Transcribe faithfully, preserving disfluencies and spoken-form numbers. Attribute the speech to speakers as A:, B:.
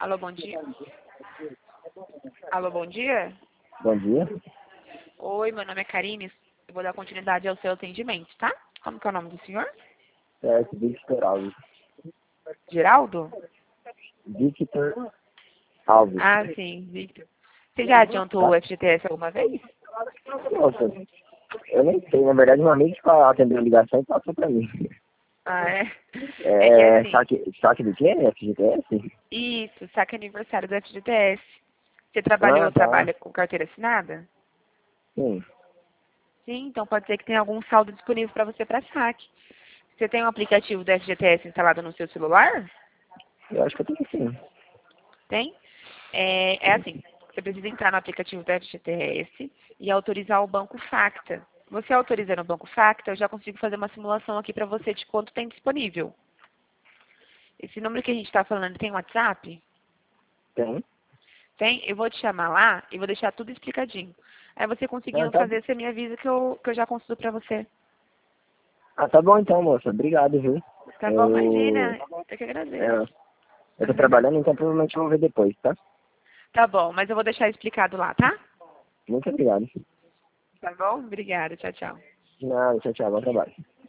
A: Alô, bom dia. Alô, bom dia.
B: Bom dia.
A: Oi, meu nome é Karine. Eu vou dar continuidade ao seu atendimento, tá? Como que é o nome do senhor?
B: É, Victor Alves.
A: Geraldo?
B: Victor Alves.
A: Ah, sim, Victor. Você já adiantou o
B: Tá?
A: F G T S alguma vez?
B: Nossa, eu nem sei. Na verdade, um amigo que atendeu a ligação e passou pra mim.
A: Ah, é? É que
B: É,
A: assim,
B: saque, saque do quê? F G T S?
A: isso, saque aniversário do F G T S. Você trabalhou,
B: Ah, tá.
A: trabalha com carteira assinada?
B: Sim.
A: Sim, então pode ser que tenha algum saldo disponível para você para saque. Você tem um aplicativo do F G T S instalado no seu celular?
B: Eu acho que eu tenho sim.
A: Tem? É, é assim, você precisa entrar no aplicativo do F G T S e autorizar o banco Facta. Você autorizando o banco Facta, eu já consigo fazer uma simulação aqui para você de quanto tem disponível. Esse número que a gente está falando tem WhatsApp?
B: Tem?
A: Tem? Eu vou te chamar lá e vou deixar tudo explicadinho. Aí você
B: Ah,
A: conseguindo
B: tá.
A: fazer, você me avisa que eu, que eu já consigo para você.
B: Ah, tá bom então, moça. Obrigado, viu?
A: Tá bom?
B: Eu,
A: Imagina. Eu que agradeço.
B: é, eu tô trabalhando, então provavelmente eu vou ver depois, tá?
A: Tá bom, mas eu vou deixar explicado lá, tá?
B: Muito obrigado.
A: Tá bom? Obrigada. Tchau, tchau.
B: De nada, tchau, tchau. Bom trabalho.